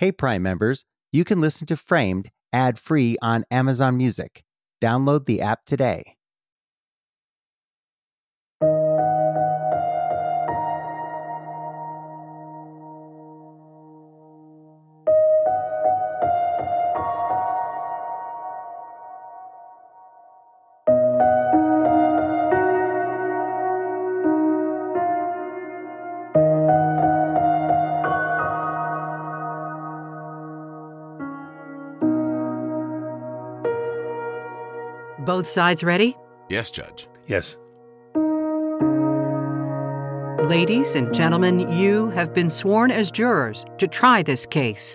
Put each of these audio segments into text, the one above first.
Hey Prime members, you can listen to Framed ad-free on Amazon Music. Download the app today. Both sides ready? Yes, Judge. Yes. Ladies and gentlemen, you have been sworn as jurors to try this case.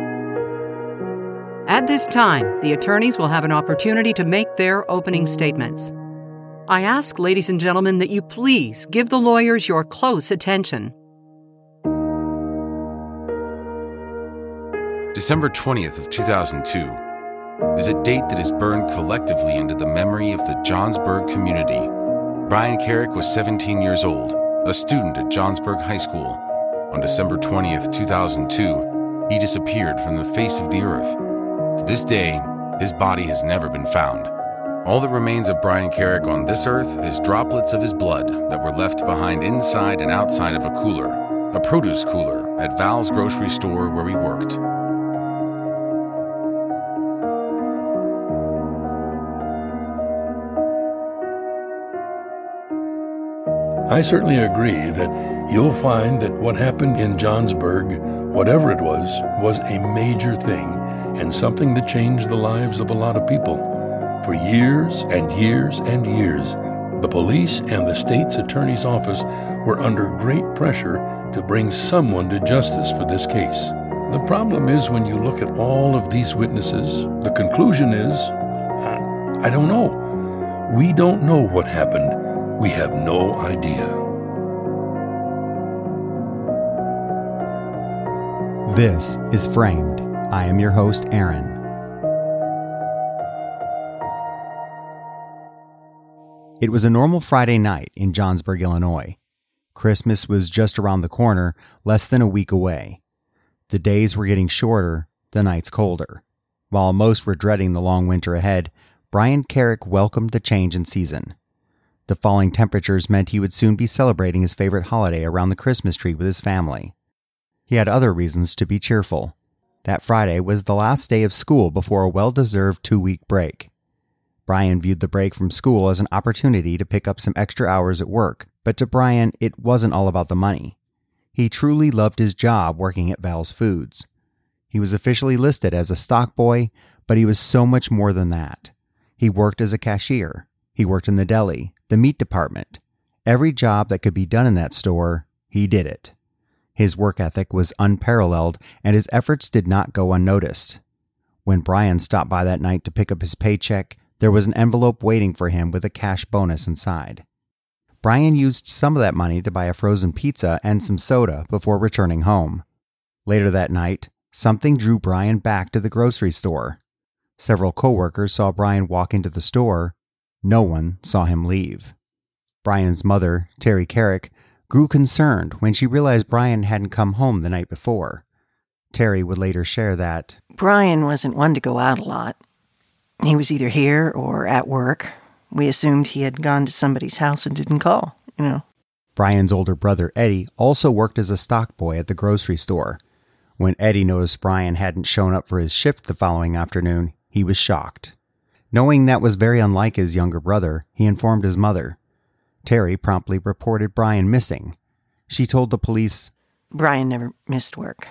At this time, the attorneys will have an opportunity to make their opening statements. I ask, ladies and gentlemen, that you please give the lawyers your close attention. December 20th of 2002 is a date that is burned collectively into the memory of the Johnsburg community. Brian Carrick was 17 years old, a student at Johnsburg High School. On December 20th, 2002, he disappeared from the face of the earth. To this day, his body has never been found. All that remains of Brian Carrick on this earth is droplets of his blood that were left behind inside and outside of a cooler, a produce cooler at Val's grocery store where he worked. I certainly agree that you'll find that what happened in Johnsburg, whatever it was a major thing and something that changed the lives of a lot of people. For years and years and years, the police and the state's attorney's office were under great pressure to bring someone to justice for this case. The problem is when you look at all of these witnesses, the conclusion is, I don't know. We don't know what happened. We have no idea. This is Framed. I am your host, Aaron. It was a normal Friday night in Johnsburg, Illinois. Christmas was just around the corner, less than a week away. The days were getting shorter, the nights colder. While most were dreading the long winter ahead, Brian Carrick welcomed the change in season. The falling temperatures meant he would soon be celebrating his favorite holiday around the Christmas tree with his family. He had other reasons to be cheerful. That Friday was the last day of school before a well-deserved 2-week break. Brian viewed the break from school as an opportunity to pick up some extra hours at work, but to Brian, it wasn't all about the money. He truly loved his job working at Val's Foods. He was officially listed as a stock boy, but he was so much more than that. He worked as a cashier. He worked in the deli, the meat department. Every job that could be done in that store, he did it. His work ethic was unparalleled, and his efforts did not go unnoticed. When Brian stopped by that night to pick up his paycheck, there was an envelope waiting for him with a cash bonus inside. Brian used some of that money to buy a frozen pizza and some soda before returning home. Later that night, something drew Brian back to the grocery store. Several coworkers saw Brian walk into the store. No one saw him leave. Brian's mother, Terry Carrick, grew concerned when she realized Brian hadn't come home the night before. Terry would later share that Brian wasn't one to go out a lot. He was either here or at work. We assumed he had gone to somebody's house and didn't call, Brian's older brother, Eddie, also worked as a stock boy at the grocery store. When Eddie noticed Brian hadn't shown up for his shift the following afternoon, he was shocked. Knowing that was very unlike his younger brother, he informed his mother. Terry promptly reported Brian missing. She told the police, Brian never missed work.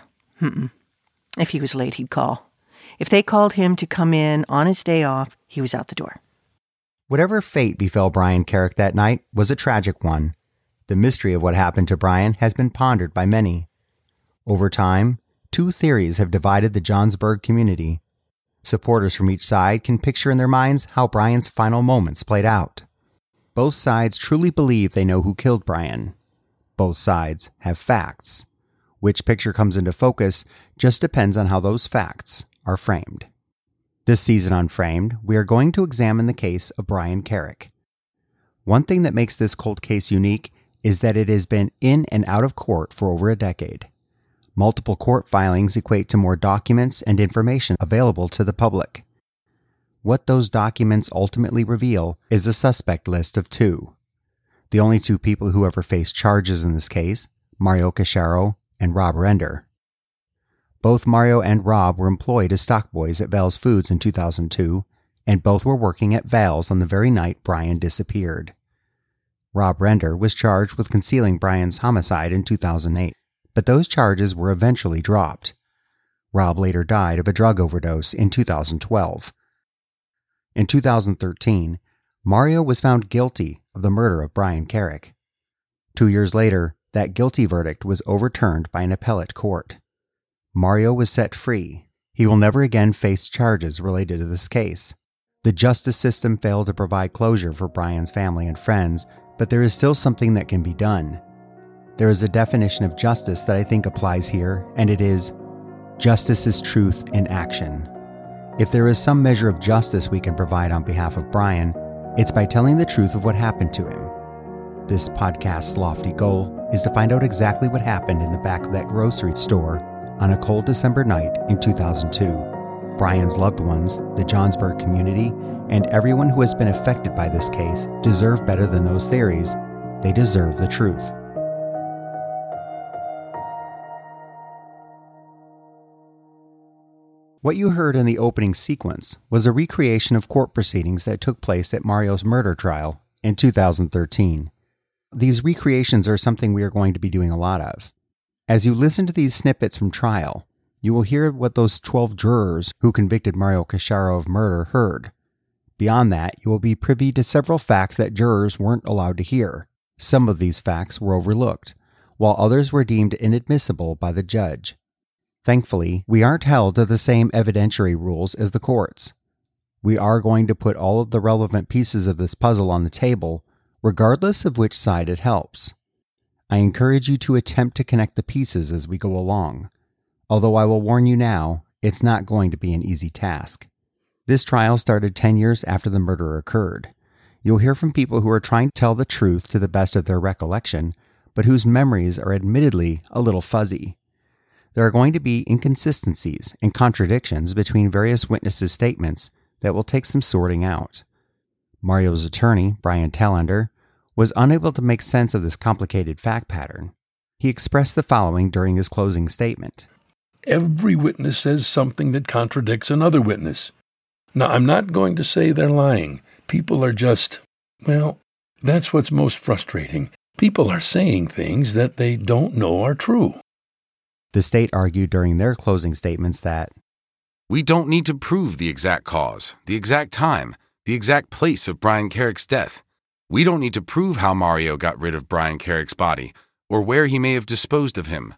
If he was late, he'd call. If they called him to come in on his day off, he was out the door. Whatever fate befell Brian Carrick that night was a tragic one. The mystery of what happened to Brian has been pondered by many. Over time, 2 theories have divided the Johnsburg community. Supporters from each side can picture in their minds how Brian's final moments played out. Both sides truly believe they know who killed Brian. Both sides have facts. Which picture comes into focus just depends on how those facts are framed. This season on Framed, we are going to examine the case of Brian Carrick. One thing that makes this cold case unique is that it has been in and out of court for over a decade. Multiple court filings equate to more documents and information available to the public. What those documents ultimately reveal is a suspect list of 2. The only 2 people who ever faced charges in this case, Mario Casciaro and Rob Render. Both Mario and Rob were employed as stockboys at Val's Foods in 2002, and both were working at Val's on the very night Brian disappeared. Rob Render was charged with concealing Brian's homicide in 2008, but those charges were eventually dropped. Rob later died of a drug overdose in 2012. In 2013, Mario was found guilty of the murder of Brian Carrick. 2 years later, that guilty verdict was overturned by an appellate court. Mario was set free. He will never again face charges related to this case. The justice system failed to provide closure for Brian's family and friends, but there is still something that can be done. There is a definition of justice that I think applies here, and it is, justice is truth in action. If there is some measure of justice we can provide on behalf of Brian, it's by telling the truth of what happened to him. This podcast's lofty goal is to find out exactly what happened in the back of that grocery store on a cold December night in 2002. Brian's loved ones, the Johnsburg community, and everyone who has been affected by this case deserve better than those theories. They deserve the truth. What you heard in the opening sequence was a recreation of court proceedings that took place at Mario's murder trial in 2013. These recreations are something we are going to be doing a lot of. As you listen to these snippets from trial, you will hear what those 12 jurors who convicted Mario Casciaro of murder heard. Beyond that, you will be privy to several facts that jurors weren't allowed to hear. Some of these facts were overlooked, while others were deemed inadmissible by the judge. Thankfully, we aren't held to the same evidentiary rules as the courts. We are going to put all of the relevant pieces of this puzzle on the table, regardless of which side it helps. I encourage you to attempt to connect the pieces as we go along. Although I will warn you now, it's not going to be an easy task. This trial started 10 years after the murder occurred. You'll hear from people who are trying to tell the truth to the best of their recollection, but whose memories are admittedly a little fuzzy. There are going to be inconsistencies and contradictions between various witnesses' statements that will take some sorting out. Mario's attorney, Brian Tallender, was unable to make sense of this complicated fact pattern. He expressed the following during his closing statement. Every witness says something that contradicts another witness. Now, I'm not going to say they're lying. People are just, well, that's what's most frustrating. People are saying things that they don't know are true. The state argued during their closing statements that we don't need to prove the exact cause, the exact time, the exact place of Brian Carrick's death. We don't need to prove how Mario got rid of Brian Carrick's body or where he may have disposed of him.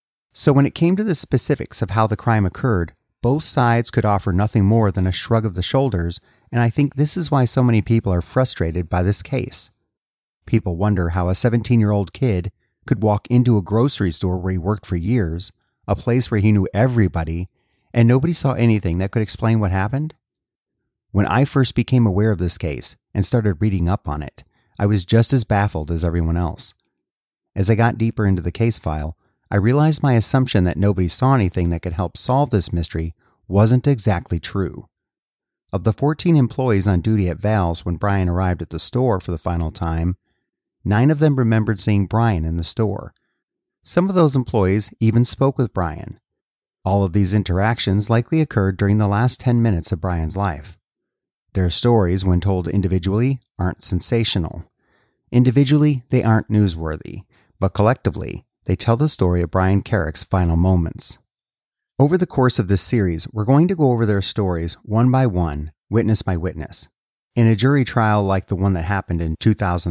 So when it came to the specifics of how the crime occurred, both sides could offer nothing more than a shrug of the shoulders, and I think this is why so many people are frustrated by this case. People wonder how a 17-year-old kid could walk into a grocery store where he worked for years, a place where he knew everybody, and nobody saw anything that could explain what happened? When I first became aware of this case and started reading up on it, I was just as baffled as everyone else. As I got deeper into the case file, I realized my assumption that nobody saw anything that could help solve this mystery wasn't exactly true. Of the 14 employees on duty at Val's when Brian arrived at the store for the final time, 9 of them remembered seeing Brian in the store. Some of those employees even spoke with Brian. All of these interactions likely occurred during the last 10 minutes of Brian's life. Their stories, when told individually, aren't sensational. Individually, they aren't newsworthy, but collectively, they tell the story of Brian Carrick's final moments. Over the course of this series, we're going to go over their stories one by one, witness by witness. In a jury trial like the one that happened in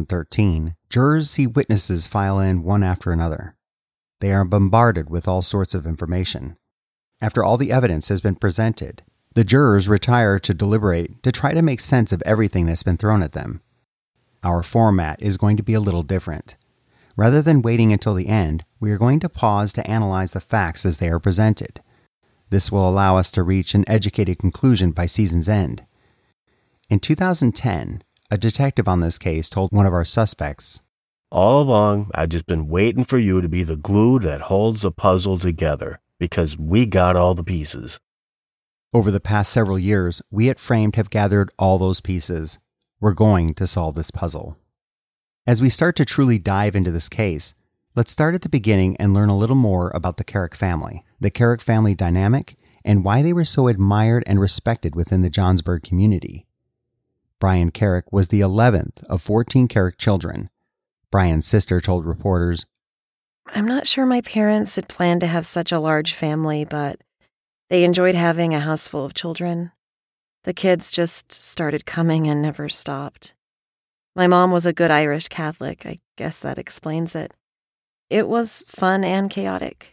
2013, jurors see witnesses file in one after another. They are bombarded with all sorts of information. After all the evidence has been presented, the jurors retire to deliberate to try to make sense of everything that's been thrown at them. Our format is going to be a little different. Rather than waiting until the end, we are going to pause to analyze the facts as they are presented. This will allow us to reach an educated conclusion by season's end. In 2010, a detective on this case told one of our suspects, All along, I've just been waiting for you to be the glue that holds the puzzle together, because we got all the pieces. Over the past several years, we at Framed have gathered all those pieces. We're going to solve this puzzle. As we start to truly dive into this case, let's start at the beginning and learn a little more about the Carrick family, the Carrick family dynamic, and why they were so admired and respected within the Johnsburg community. Brian Carrick was the 11th of 14 Carrick children. Brian's sister told reporters, "I'm not sure my parents had planned to have such a large family, but they enjoyed having a house full of children. The kids just started coming and never stopped. My mom was a good Irish Catholic. I guess that explains it. It was fun and chaotic."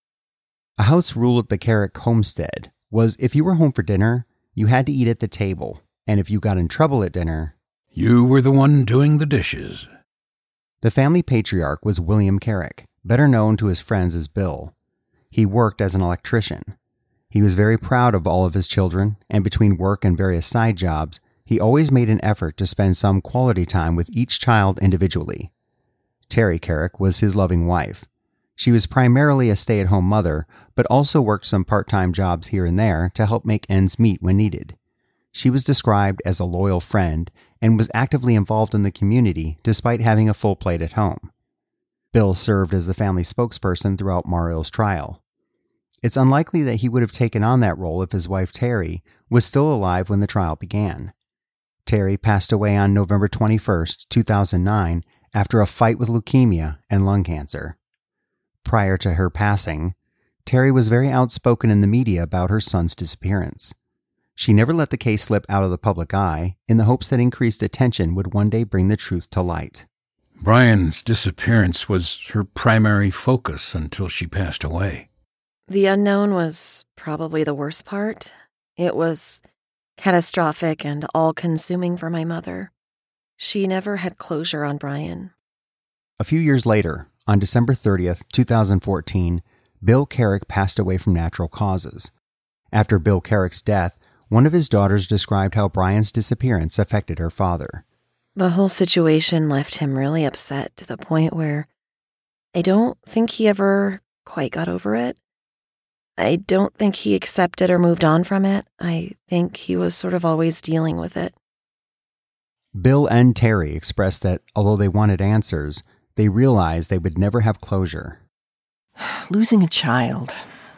A house rule at the Carrick homestead was if you were home for dinner, you had to eat at the table, and if you got in trouble at dinner, you were the one doing the dishes. The family patriarch was William Carrick, better known to his friends as Bill. He worked as an electrician. He was very proud of all of his children, and between work and various side jobs, he always made an effort to spend some quality time with each child individually. Terry Carrick was his loving wife. She was primarily a stay-at-home mother, but also worked some part-time jobs here and there to help make ends meet when needed. She was described as a loyal friend and was actively involved in the community despite having a full plate at home. Bill served as the family spokesperson throughout Mario's trial. It's unlikely that he would have taken on that role if his wife Terry was still alive when the trial began. Terry passed away on November 21st, 2009, after a fight with leukemia and lung cancer. Prior to her passing, Terry was very outspoken in the media about her son's disappearance. She never let the case slip out of the public eye in the hopes that increased attention would one day bring the truth to light. Brian's disappearance was her primary focus until she passed away. The unknown was probably the worst part. It was catastrophic and all-consuming for my mother. She never had closure on Brian. A few years later, on December 30th, 2014, Bill Carrick passed away from natural causes. After Bill Carrick's death, one of his daughters described how Brian's disappearance affected her father. The whole situation left him really upset to the point where I don't think he ever quite got over it. I don't think he accepted or moved on from it. I think he was sort of always dealing with it. Bill and Terry expressed that although they wanted answers, they realized they would never have closure. Losing a child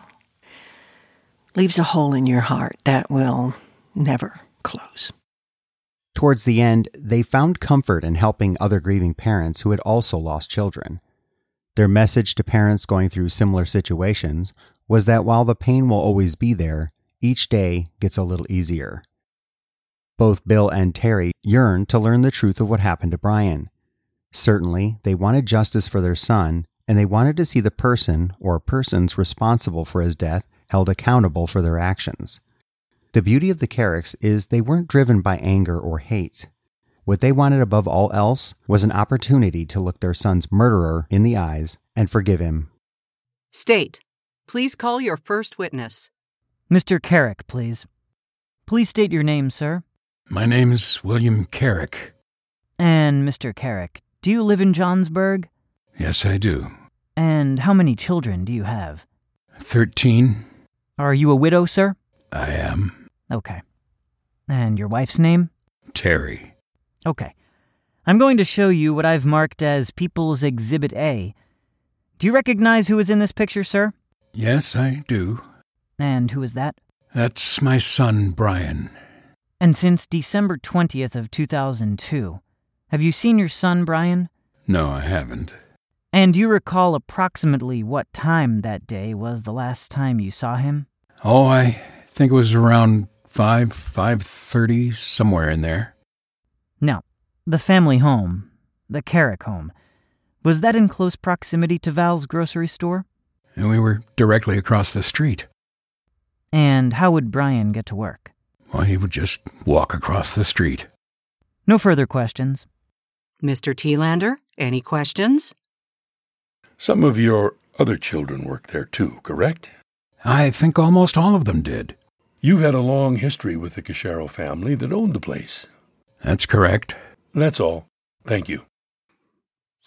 leaves a hole in your heart that will never close. Towards the end, they found comfort in helping other grieving parents who had also lost children. Their message to parents going through similar situations was that while the pain will always be there, each day gets a little easier. Both Bill and Terry yearned to learn the truth of what happened to Brian. Certainly, they wanted justice for their son, and they wanted to see the person or persons responsible for his death held accountable for their actions. The beauty of the Carricks is they weren't driven by anger or hate. What they wanted above all else was an opportunity to look their son's murderer in the eyes and forgive him. State. Please call your first witness. Mr. Carrick, please. Please state your name, sir. My name is William Carrick. And, Mr. Carrick, do you live in Johnsburg? Yes, I do. And how many children do you have? 13. Are you a widow, sir? I am. Okay. And your wife's name? Terry. Okay. I'm going to show you what I've marked as People's Exhibit A. Do you recognize who is in this picture, sir? Yes, I do. And who is that? That's my son, Brian. And since December 20th of 2002, have you seen your son, Brian? No, I haven't. And do you recall approximately what time that day was the last time you saw him? Oh, I think it was around 5:30, somewhere in there. Now, the family home, the Carrick home, was that in close proximity to Val's grocery store? And we were directly across the street. And how would Brian get to work? Well, he would just walk across the street. No further questions. Mr. Thielander, any questions? Some of your other children work there too, correct? I think almost all of them did. You've had a long history with the Cashero family that owned the place. That's correct. That's all. Thank you.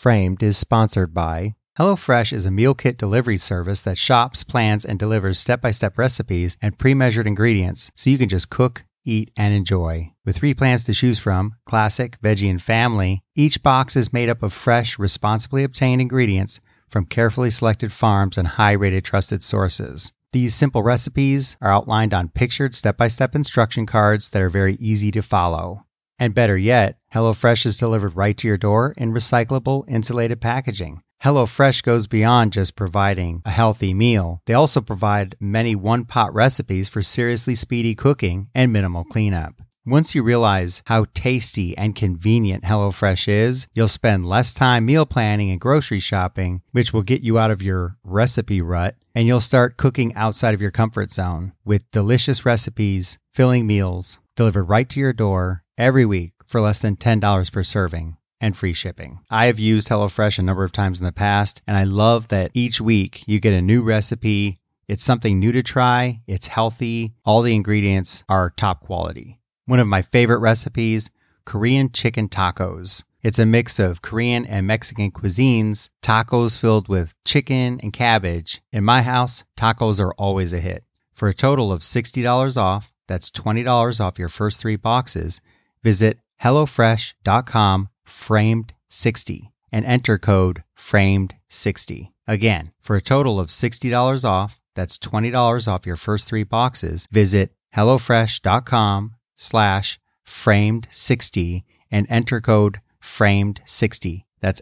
Framed is sponsored by HelloFresh is a meal kit delivery service that shops, plans, and delivers step-by-step recipes and pre-measured ingredients so you can just cook, eat, and enjoy. With 3 plans to choose from, Classic, Veggie, and Family, each box is made up of fresh, responsibly obtained ingredients from carefully selected farms and high-rated trusted sources. These simple recipes are outlined on pictured step-by-step instruction cards that are very easy to follow. And better yet, HelloFresh is delivered right to your door in recyclable, insulated packaging. HelloFresh goes beyond just providing a healthy meal. They also provide many one-pot recipes for seriously speedy cooking and minimal cleanup. Once you realize how tasty and convenient HelloFresh is, you'll spend less time meal planning and grocery shopping, which will get you out of your recipe rut, and you'll start cooking outside of your comfort zone with delicious recipes, filling meals, delivered right to your door every week for less than $10 per serving and free shipping. I have used HelloFresh a number of times in the past, and I love that each week you get a new recipe. It's something new to try. It's healthy. All the ingredients are top quality. One of my favorite recipes, Korean chicken tacos. It's a mix of Korean and Mexican cuisines, tacos filled with chicken and cabbage. In my house, tacos are always a hit. For a total of $60 off, that's $20 off your first 3 boxes, visit HelloFresh.com/framed60 and enter code FRAMED60. Again, for a total of $60 off, that's $20 off your first 3 boxes, visit HelloFresh.com/framed60 and enter code FRAMED60. That's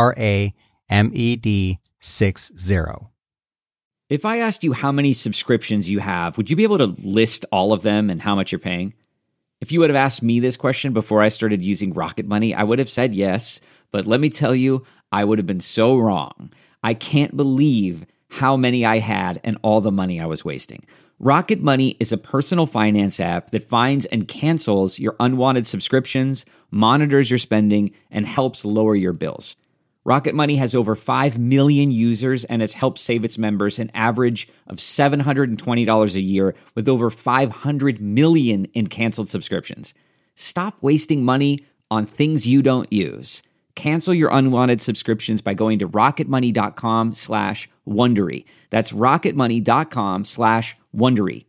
FRAMED60. If I asked you how many subscriptions you have, would you be able to list all of them and how much you're paying? If you would have asked me this question before I started using Rocket Money, I would have said yes, but let me tell you, I would have been so wrong. I can't believe how many I had and all the money I was wasting. Rocket Money is a personal finance app that finds and cancels your unwanted subscriptions, monitors your spending, and helps lower your bills. Rocket Money has over 5 million users and has helped save its members an average of $720 a year with over 500 million in canceled subscriptions. Stop wasting money on things you don't use. Cancel your unwanted subscriptions by going to rocketmoney.com/Wondery. That's rocketmoney.com/Wondery.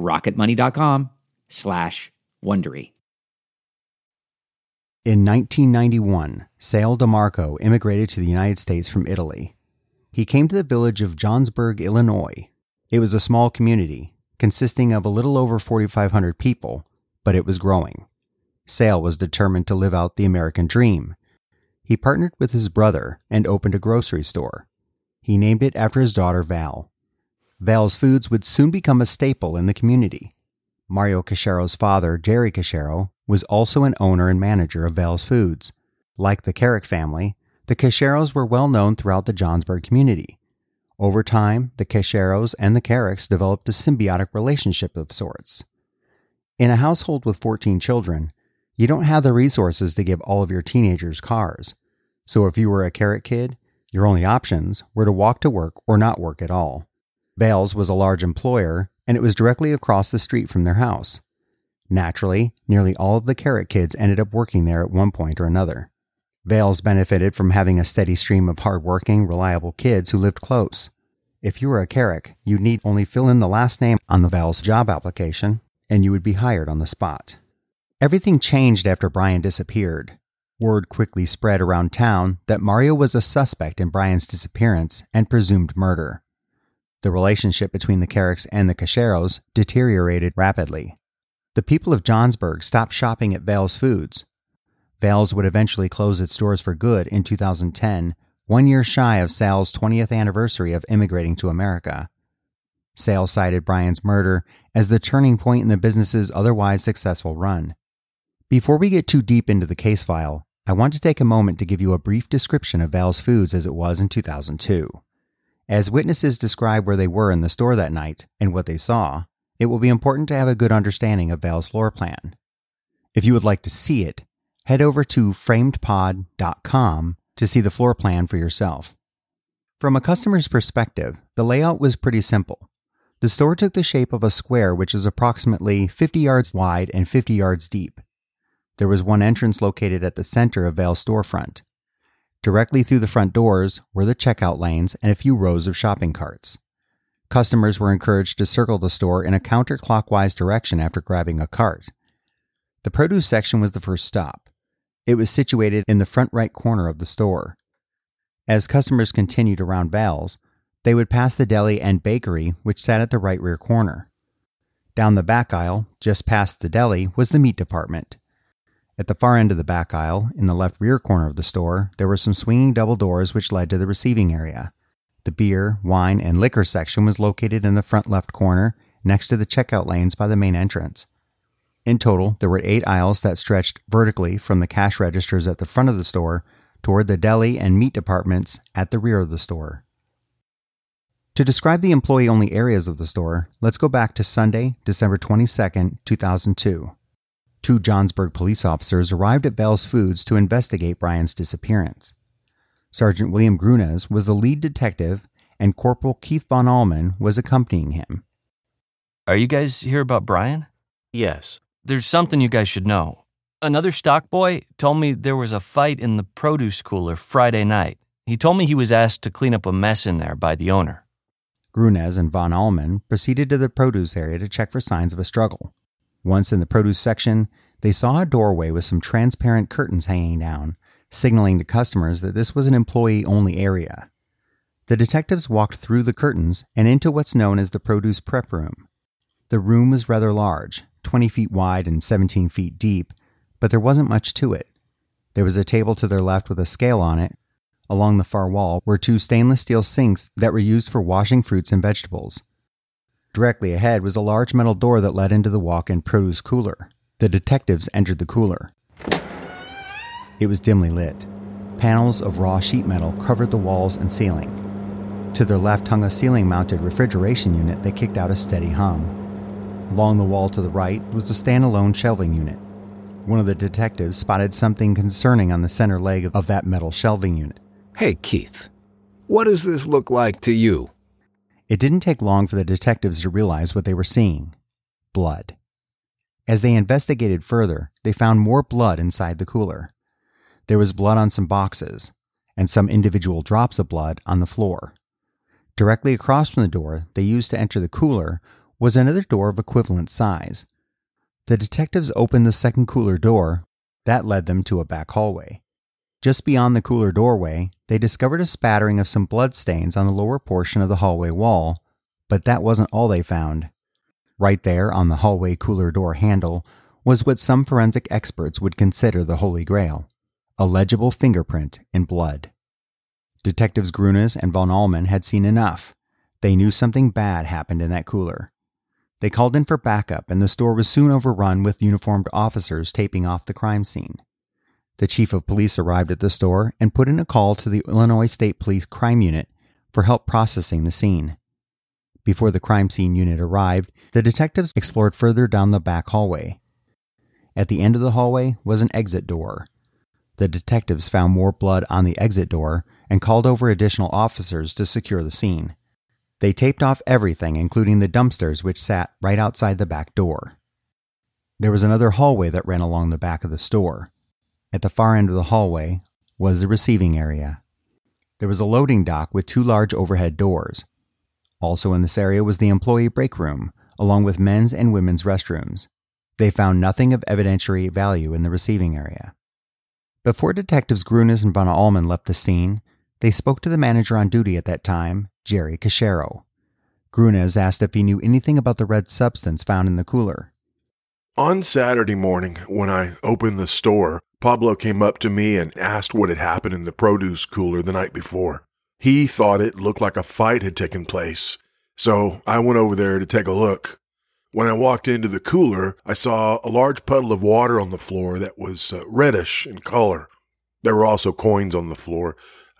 rocketmoney.com/Wondery. In 1991, Sal DeMarco immigrated to the United States from Italy. He came to the village of Johnsburg, Illinois. It was a small community, consisting of a little over 4,500 people, but it was growing. Sal was determined to live out the American dream. He partnered with his brother and opened a grocery store. He named it after his daughter Val. Val's Foods would soon become a staple in the community. Mario Cachero's father, Jerry Cachero, was also an owner and manager of Val's Foods. Like the Carrick family, the Cacheros were well known throughout the Johnsburg community. Over time, the Cacheros and the Carricks developed a symbiotic relationship of sorts. In a household with 14 children, you don't have the resources to give all of your teenagers cars. So if you were a Carrick kid, your only options were to walk to work or not work at all. Val's was a large employer, and it was directly across the street from their house. Naturally, nearly all of the Carrick kids ended up working there at one point or another. Val's benefited from having a steady stream of hardworking, reliable kids who lived close. If you were a Carrick, you'd need only fill in the last name on the Val's job application, and you would be hired on the spot. Everything changed after Brian disappeared. Word quickly spread around town that Mario was a suspect in Brian's disappearance and presumed murder. The relationship between the Carricks and the Cacheros deteriorated rapidly. The people of Johnsburg stopped shopping at Val's Foods. Val's would eventually close its doors for good in 2010, 1 year shy of Sal's 20th anniversary of immigrating to America. Sal cited Brian's murder as the turning point in the business's otherwise successful run. Before we get too deep into the case file, I want to take a moment to give you a brief description of Val's Foods as it was in 2002. As witnesses describe where they were in the store that night and what they saw, it will be important to have a good understanding of Val's floor plan. If you would like to see it, head over to framedpod.com to see the floor plan for yourself. From a customer's perspective, the layout was pretty simple. The store took the shape of a square which is approximately 50 yards wide and 50 yards deep. There was one entrance located at the center of Val's storefront. Directly through the front doors were the checkout lanes and a few rows of shopping carts. Customers were encouraged to circle the store in a counterclockwise direction after grabbing a cart. The produce section was the first stop. It was situated in the front right corner of the store. As customers continued around Val's, they would pass the deli and bakery, which sat at the right rear corner. Down the back aisle, just past the deli, was the meat department. At the far end of the back aisle, in the left rear corner of the store, there were some swinging double doors which led to the receiving area. The beer, wine, and liquor section was located in the front left corner, next to the checkout lanes by the main entrance. In total, there were 8 aisles that stretched vertically from the cash registers at the front of the store toward the deli and meat departments at the rear of the store. To describe the employee-only areas of the store, let's go back to Sunday, December 22, 2002. 2 Johnsburg police officers arrived at Val's Foods to investigate Brian's disappearance. Sergeant William Grunes was the lead detective, and Corporal Keith Von Allman was accompanying him. Are you guys here about Brian? Yes. There's something you guys should know. Another stock boy told me there was a fight in the produce cooler Friday night. He told me he was asked to clean up a mess in there by the owner. Grunes and Von Allman proceeded to the produce area to check for signs of a struggle. Once in the produce section, they saw a doorway with some transparent curtains hanging down, signaling to customers that this was an employee-only area. The detectives walked through the curtains and into what's known as the produce prep room. The room was rather large, 20 feet wide and 17 feet deep, but there wasn't much to it. There was a table to their left with a scale on it. Along the far wall were 2 stainless steel sinks that were used for washing fruits and vegetables. Directly ahead was a large metal door that led into the walk-in produce cooler. The detectives entered the cooler. It was dimly lit. Panels of raw sheet metal covered the walls and ceiling. To their left hung a ceiling-mounted refrigeration unit that kicked out a steady hum. Along the wall to the right was a standalone shelving unit. One of the detectives spotted something concerning on the center leg of that metal shelving unit. Hey, Keith, what does this look like to you? It didn't take long for the detectives to realize what they were seeing. Blood. As they investigated further, they found more blood inside the cooler. There was blood on some boxes, and some individual drops of blood on the floor. Directly across from the door they used to enter the cooler was another door of equivalent size. The detectives opened the second cooler door. That led them to a back hallway. Just beyond the cooler doorway, they discovered a spattering of some blood stains on the lower portion of the hallway wall, but that wasn't all they found. Right there on the hallway cooler door handle was what some forensic experts would consider the Holy Grail, a legible fingerprint in blood. Detectives Grunes and Von Allman had seen enough. They knew something bad happened in that cooler. They called in for backup, and the store was soon overrun with uniformed officers taping off the crime scene. The chief of police arrived at the store and put in a call to the Illinois State Police Crime Unit for help processing the scene. Before the crime scene unit arrived, the detectives explored further down the back hallway. At the end of the hallway was an exit door. The detectives found more blood on the exit door and called over additional officers to secure the scene. They taped off everything, including the dumpsters which sat right outside the back door. There was another hallway that ran along the back of the store. At the far end of the hallway was the receiving area. There was a loading dock with 2 large overhead doors. Also in this area was the employee break room, along with men's and women's restrooms. They found nothing of evidentiary value in the receiving area. Before Detectives Grunes and Von Allman left the scene, they spoke to the manager on duty at that time, Jerry Cachero. Grunes asked if he knew anything about the red substance found in the cooler. On Saturday morning, when I opened the store, Pablo came up to me and asked what had happened in the produce cooler the night before. He thought it looked like a fight had taken place, so I went over there to take a look. When I walked into the cooler, I saw a large puddle of water on the floor that was reddish in color. There were also coins on the floor,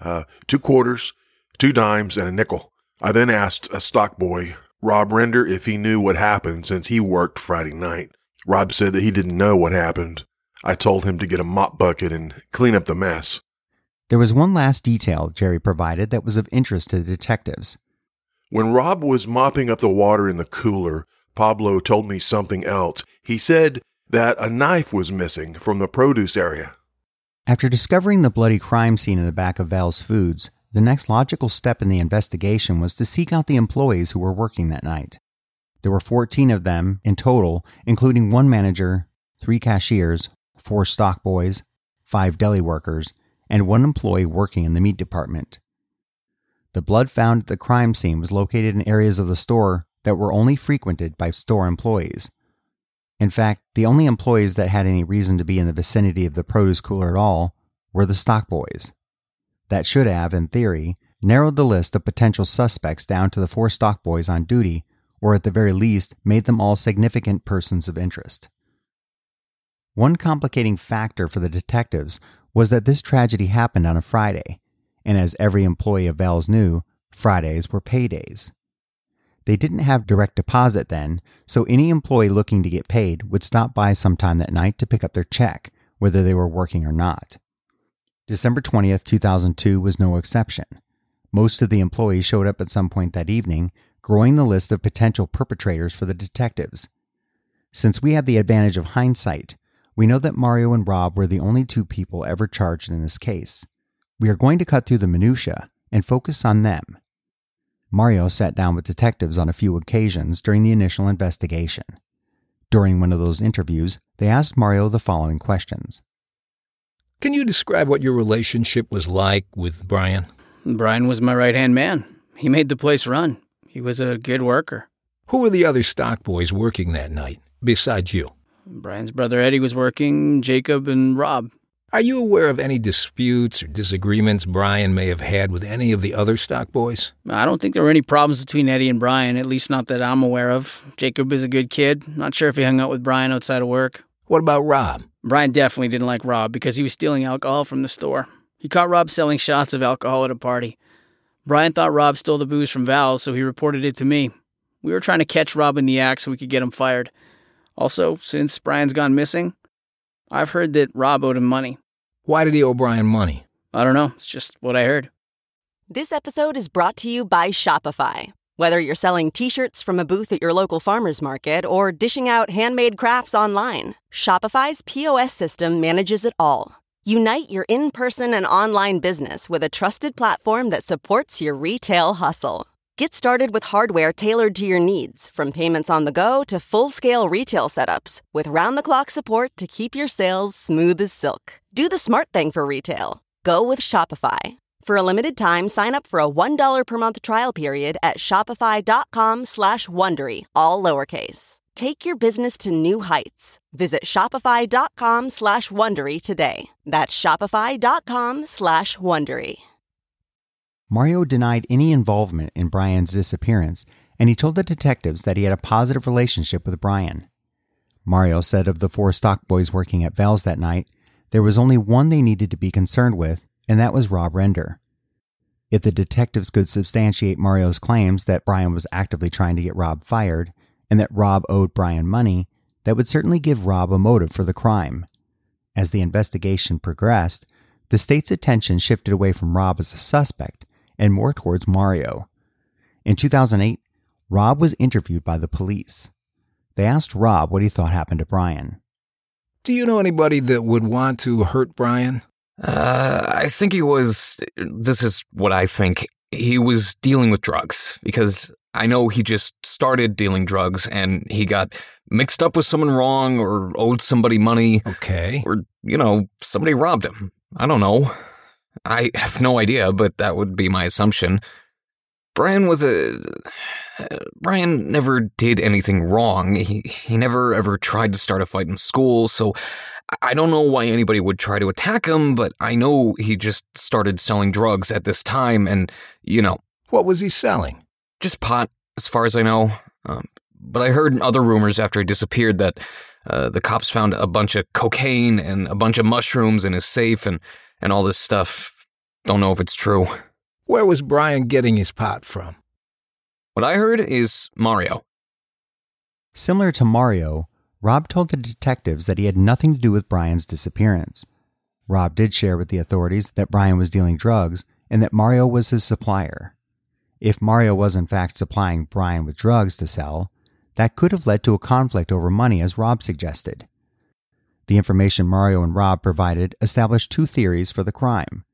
2 quarters, 2 dimes, and a nickel. I then asked a stock boy, Rob Render, if he knew what happened since he worked Friday night. Rob said that he didn't know what happened. I told him to get a mop bucket and clean up the mess. There was one last detail Jerry provided that was of interest to the detectives. When Rob was mopping up the water in the cooler, Pablo told me something else. He said that a knife was missing from the produce area. After discovering the bloody crime scene in the back of Val's Foods, the next logical step in the investigation was to seek out the employees who were working that night. There were 14 of them in total, including 1 manager, 3 cashiers, 4 stock boys, 5 deli workers, and 1 employee working in the meat department. The blood found at the crime scene was located in areas of the store that were only frequented by store employees. In fact, the only employees that had any reason to be in the vicinity of the produce cooler at all were the stock boys. That should have, in theory, narrowed the list of potential suspects down to the 4 stock boys on duty, or at the very least made them all significant persons of interest. One complicating factor for the detectives was that this tragedy happened on a Friday, and as every employee of Val's knew, Fridays were paydays. They didn't have direct deposit then, so any employee looking to get paid would stop by sometime that night to pick up their check, whether they were working or not. December 20th, 2002 was no exception. Most of the employees showed up at some point that evening, growing the list of potential perpetrators for the detectives. Since we have the advantage of hindsight, we know that Mario and Rob were the only 2 people ever charged in this case. We are going to cut through the minutiae and focus on them. Mario sat down with detectives on a few occasions during the initial investigation. During one of those interviews, they asked Mario the following questions. Can you describe what your relationship was like with Brian? Brian was my right-hand man. He made the place run. He was a good worker. Who were the other stock boys working that night, besides you? Brian's brother Eddie was working, Jacob and Rob. Are you aware of any disputes or disagreements Brian may have had with any of the other stock boys? I don't think there were any problems between Eddie and Brian, at least not that I'm aware of. Jacob is a good kid. Not sure if he hung out with Brian outside of work. What about Rob? Brian definitely didn't like Rob because he was stealing alcohol from the store. He caught Rob selling shots of alcohol at a party. Brian thought Rob stole the booze from Val, so he reported it to me. We were trying to catch Rob in the act so we could get him fired. Also, since Brian's gone missing, I've heard that Rob owed him money. Why did he owe Brian money? I don't know. It's just what I heard. This episode is brought to you by Shopify. Whether you're selling t-shirts from a booth at your local farmer's market or dishing out handmade crafts online, Shopify's POS system manages it all. Unite your in-person and online business with a trusted platform that supports your retail hustle. Get started with hardware tailored to your needs, from payments on the go to full-scale retail setups, with round-the-clock support to keep your sales smooth as silk. Do the smart thing for retail. Go with Shopify. For a limited time, sign up for a $1 per month trial period at shopify.com/Wondery, all lowercase. Take your business to new heights. Visit shopify.com/Wondery today. That's shopify.com/Wondery. Mario denied any involvement in Brian's disappearance, and he told the detectives that he had a positive relationship with Brian. Mario said of the 4 stock boys working at Val's that night, there was only one they needed to be concerned with, and that was Rob Render. If the detectives could substantiate Mario's claims that Brian was actively trying to get Rob fired, and that Rob owed Brian money, that would certainly give Rob a motive for the crime. As the investigation progressed, the state's attention shifted away from Rob as a suspect and more towards Mario. In 2008, Rob was interviewed by the police. They asked Rob what he thought happened to Brian. Do you know anybody that would want to hurt Brian? I think this is what I think, he was dealing with drugs, because I know he just started dealing drugs and he got mixed up with someone wrong or owed somebody money. Okay. Or, somebody robbed him. I don't know. I have no idea, but that would be my assumption. Brian never did anything wrong. He never ever tried to start a fight in school, so I don't know why anybody would try to attack him, but I know he just started selling drugs at this time and, What was he selling? Just pot, as far as I know. But I heard other rumors after he disappeared that the cops found a bunch of cocaine and a bunch of mushrooms in his safe and all this stuff. Don't know if it's true. Where was Brian getting his pot from? What I heard is Mario. Similar to Mario, Rob told the detectives that he had nothing to do with Brian's disappearance. Rob did share with the authorities that Brian was dealing drugs and that Mario was his supplier. If Mario was in fact supplying Brian with drugs to sell, that could have led to a conflict over money, as Rob suggested. The information Mario and Rob provided established two theories for the crime.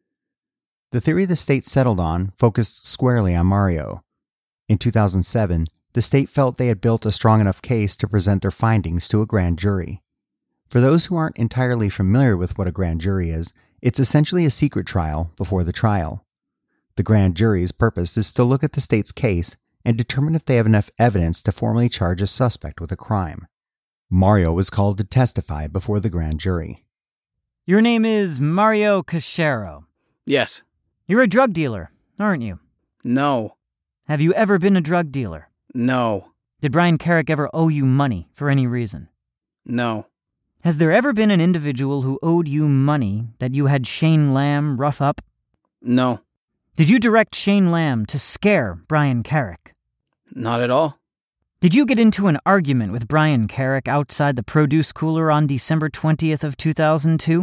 The theory the state settled on focused squarely on Mario. In 2007, the state felt they had built a strong enough case to present their findings to a grand jury. For those who aren't entirely familiar with what a grand jury is, it's essentially a secret trial before the trial. The grand jury's purpose is to look at the state's case and determine if they have enough evidence to formally charge a suspect with a crime. Mario was called to testify before the grand jury. Your name is Mario Cachero. Yes. You're a drug dealer, aren't you? No. Have you ever been a drug dealer? No. Did Brian Carrick ever owe you money for any reason? No. Has there ever been an individual who owed you money that you had Shane Lamb rough up? No. Did you direct Shane Lamb to scare Brian Carrick? Not at all. Did you get into an argument with Brian Carrick outside the produce cooler on December 20th of 2002?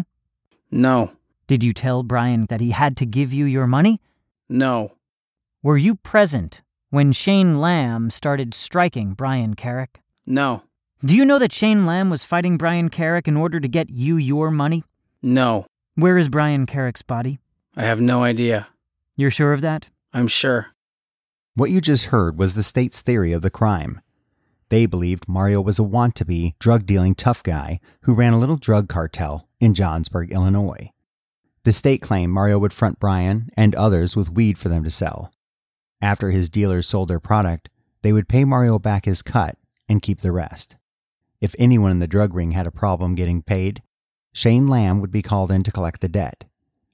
No. Did you tell Brian that he had to give you your money? No. Were you present when Shane Lamb started striking Brian Carrick? No. Do you know that Shane Lamb was fighting Brian Carrick in order to get you your money? No. Where is Brian Carrick's body? I have no idea. You're sure of that? I'm sure. What you just heard was the state's theory of the crime. They believed Mario was a want-to-be, drug-dealing tough guy who ran a little drug cartel in Johnsburg, Illinois. The state claimed Mario would front Brian and others with weed for them to sell. After his dealers sold their product, they would pay Mario back his cut and keep the rest. If anyone in the drug ring had a problem getting paid, Shane Lamb would be called in to collect the debt.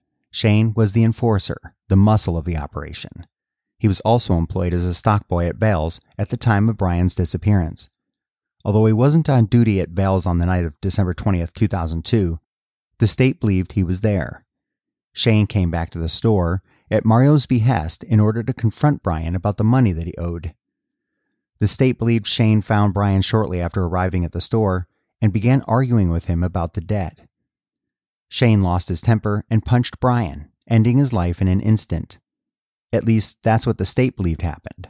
Shane was the enforcer, the muscle of the operation. He was also employed as a stockboy at Bales at the time of Brian's disappearance. Although he wasn't on duty at Bales on the night of December 20th, 2002, the state believed he was there. Shane came back to the store at Mario's behest in order to confront Brian about the money that he owed. The state believed Shane found Brian shortly after arriving at the store and began arguing with him about the debt. Shane lost his temper and punched Brian, ending his life in an instant. At least, that's what the state believed happened.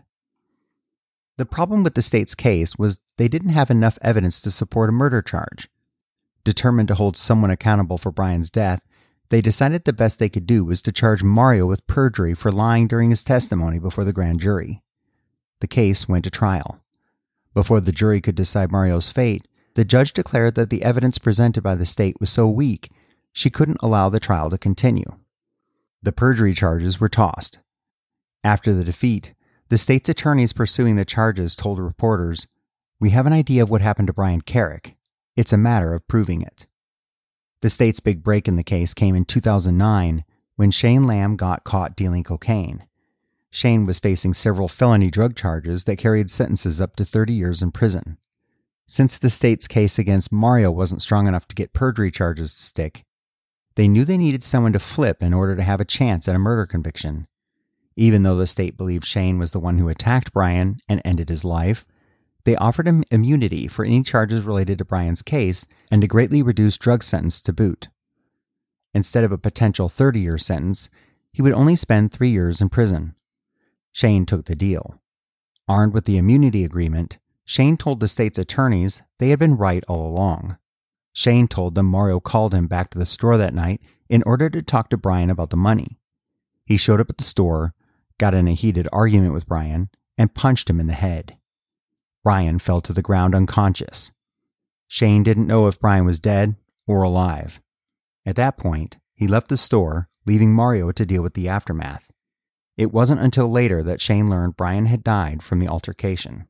The problem with the state's case was they didn't have enough evidence to support a murder charge. Determined to hold someone accountable for Brian's death, they decided the best they could do was to charge Mario with perjury for lying during his testimony before the grand jury. The case went to trial. Before the jury could decide Mario's fate, the judge declared that the evidence presented by the state was so weak, she couldn't allow the trial to continue. The perjury charges were tossed. After the defeat, the state's attorneys pursuing the charges told reporters, "We have an idea of what happened to Brian Carrick. It's a matter of proving it." The state's big break in the case came in 2009 when Shane Lamb got caught dealing cocaine. Shane was facing several felony drug charges that carried sentences up to 30 years in prison. Since the state's case against Mario wasn't strong enough to get perjury charges to stick, they knew they needed someone to flip in order to have a chance at a murder conviction. Even though the state believed Shane was the one who attacked Brian and ended his life, they offered him immunity for any charges related to Brian's case and a greatly reduced drug sentence to boot. Instead of a potential 30-year sentence, he would only spend 3 years in prison. Shane took the deal. Armed with the immunity agreement, Shane told the state's attorneys they had been right all along. Shane told them Mario called him back to the store that night in order to talk to Brian about the money. He showed up at the store, got in a heated argument with Brian, and punched him in the head. Brian fell to the ground unconscious. Shane didn't know if Brian was dead or alive. At that point, he left the store, leaving Mario to deal with the aftermath. It wasn't until later that Shane learned Brian had died from the altercation.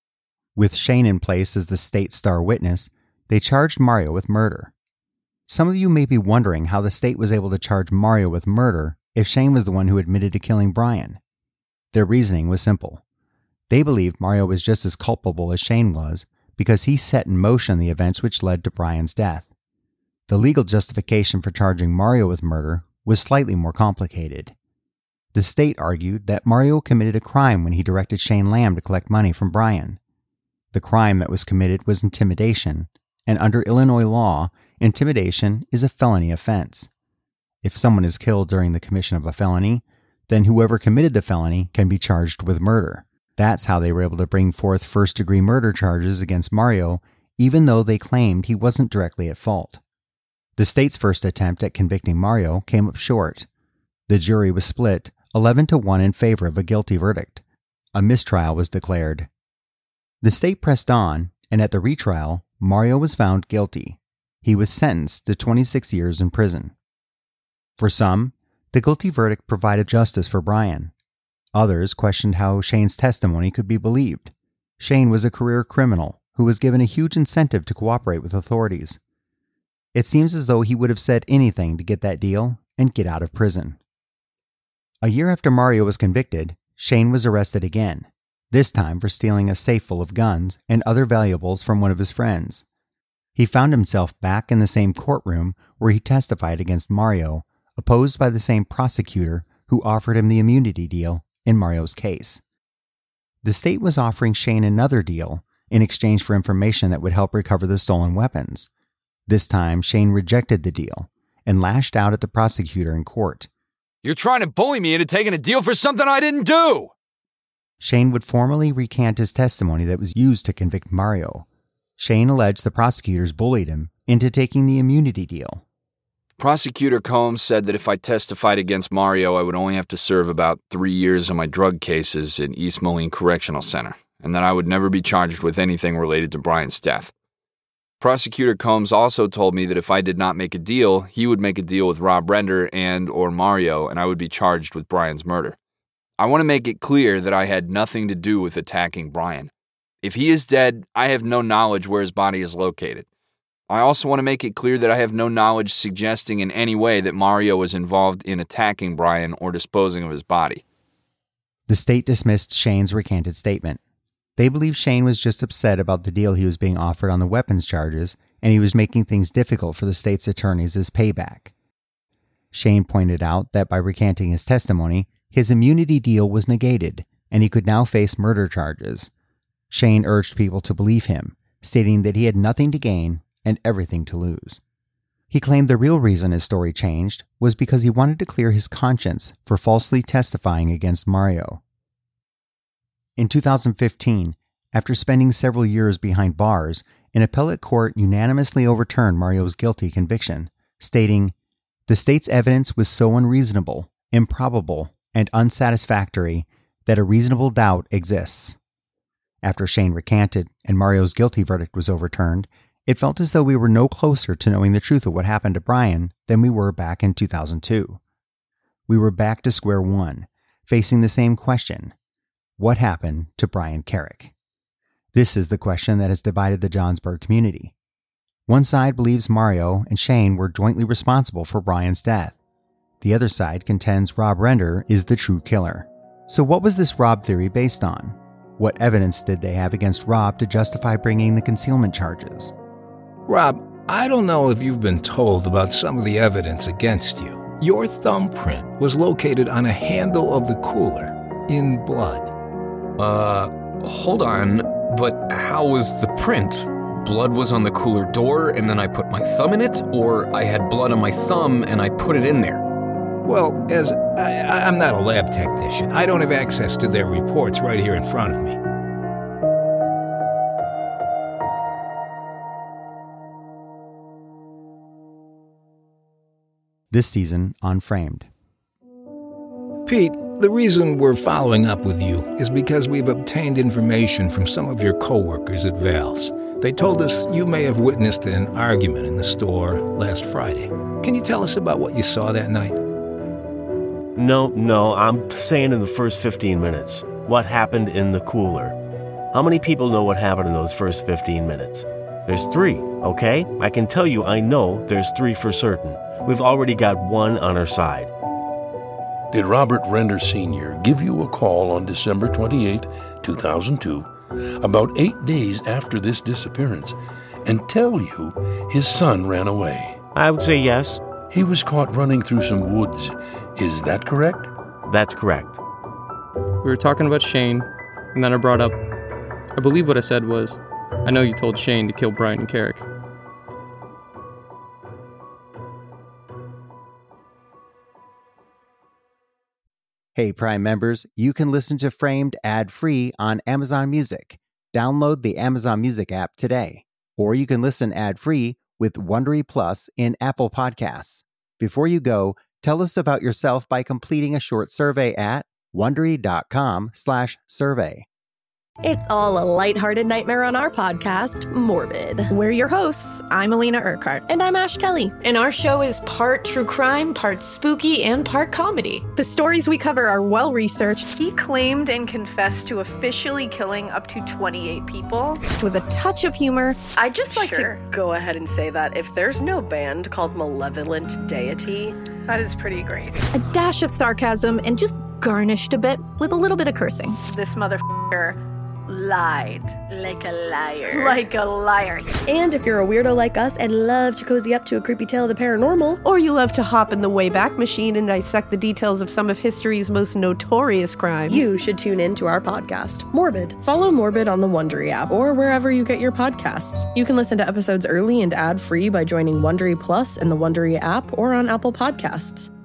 With Shane in place as the state's star witness, they charged Mario with murder. Some of you may be wondering how the state was able to charge Mario with murder if Shane was the one who admitted to killing Brian. Their reasoning was simple. They believed Mario was just as culpable as Shane was because he set in motion the events which led to Brian's death. The legal justification for charging Mario with murder was slightly more complicated. The state argued that Mario committed a crime when he directed Shane Lamb to collect money from Brian. The crime that was committed was intimidation, and under Illinois law, intimidation is a felony offense. If someone is killed during the commission of a felony, then whoever committed the felony can be charged with murder. That's how they were able to bring forth first-degree murder charges against Mario, even though they claimed he wasn't directly at fault. The state's first attempt at convicting Mario came up short. The jury was split 11-1 in favor of a guilty verdict. A mistrial was declared. The state pressed on, and at the retrial, Mario was found guilty. He was sentenced to 26 years in prison. For some, the guilty verdict provided justice for Brian. Others questioned how Shane's testimony could be believed. Shane was a career criminal who was given a huge incentive to cooperate with authorities. It seems as though he would have said anything to get that deal and get out of prison. A year after Mario was convicted, Shane was arrested again, this time for stealing a safe full of guns and other valuables from one of his friends. He found himself back in the same courtroom where he testified against Mario, opposed by the same prosecutor who offered him the immunity deal in Mario's case. The state was offering Shane another deal in exchange for information that would help recover the stolen weapons. This time, Shane rejected the deal and lashed out at the prosecutor in court. "You're trying to bully me into taking a deal for something I didn't do!" Shane would formally recant his testimony that was used to convict Mario. Shane alleged the prosecutors bullied him into taking the immunity deal. Prosecutor Combs said that if I testified against Mario, I would only have to serve about 3 years on my drug cases in East Moline Correctional Center, and that I would never be charged with anything related to Brian's death. Prosecutor Combs also told me that if I did not make a deal, he would make a deal with Rob Render and/or Mario, and I would be charged with Brian's murder. I want to make it clear that I had nothing to do with attacking Brian. If he is dead, I have no knowledge where his body is located. I also want to make it clear that I have no knowledge suggesting in any way that Mario was involved in attacking Brian or disposing of his body. The state dismissed Shane's recanted statement. They believed Shane was just upset about the deal he was being offered on the weapons charges, and he was making things difficult for the state's attorneys as payback. Shane pointed out that by recanting his testimony, his immunity deal was negated, and he could now face murder charges. Shane urged people to believe him, stating that he had nothing to gain and everything to lose. He claimed the real reason his story changed was because he wanted to clear his conscience for falsely testifying against Mario. In 2015, after spending several years behind bars, an appellate court unanimously overturned Mario's guilty conviction, stating, "The state's evidence was so unreasonable, improbable, and unsatisfactory that a reasonable doubt exists." After Shane recanted and Mario's guilty verdict was overturned, it felt as though we were no closer to knowing the truth of what happened to Brian than we were back in 2002. We were back to square one, facing the same question: what happened to Brian Carrick? This is the question that has divided the Johnsburg community. One side believes Mario and Shane were jointly responsible for Brian's death. The other side contends Rob Render is the true killer. So what was this Rob theory based on? What evidence did they have against Rob to justify bringing the concealment charges? Rob, I don't know if you've been told about some of the evidence against you. Your thumbprint was located on a handle of the cooler, in blood. Hold on, but how was the print? Blood was on the cooler door and then I put my thumb in it, or I had blood on my thumb and I put it in there? Well, as I'm not a lab technician, I don't have access to their reports right here in front of me. This season on Framed. Pete, the reason we're following up with you is because we've obtained information from some of your coworkers at Val's. They told us you may have witnessed an argument in the store last Friday. Can you tell us about what you saw that night? No, I'm saying in the first 15 minutes. What happened in the cooler? How many people know what happened in those first 15 minutes? There's 3, okay? I can tell you I know there's 3 for certain. We've already got 1 on our side. Did Robert Render Sr. give you a call on December 28, 2002, about 8 days after this disappearance, and tell you his son ran away? I would say yes. He was caught running through some woods. Is that correct? That's correct. We were talking about Shane, and then I brought up, I believe what I said was, I know you told Shane to kill Brian Carrick. Hey, Prime members, you can listen to Framed ad-free on Amazon Music. Download the Amazon Music app today. Or you can listen ad-free with Wondery Plus in Apple Podcasts. Before you go, tell us about yourself by completing a short survey at Wondery.com/survey. It's all a lighthearted nightmare on our podcast, Morbid. We're your hosts. I'm Alina Urquhart. And I'm Ash Kelly. And our show is part true crime, part spooky, and part comedy. The stories we cover are well-researched. He claimed and confessed to officially killing up to 28 people. With a touch of humor. I'd just like to go ahead and say that if there's no band called Malevolent Deity, that is pretty great. A dash of sarcasm and just garnished a bit with a little bit of cursing. This motherfucker lied. Like a liar. Like a liar. And if you're a weirdo like us and love to cozy up to a creepy tale of the paranormal, or you love to hop in the Wayback Machine and dissect the details of some of history's most notorious crimes, you should tune in to our podcast, Morbid. Follow Morbid on the Wondery app or wherever you get your podcasts. You can listen to episodes early and ad-free by joining Wondery Plus in the Wondery app or on Apple Podcasts.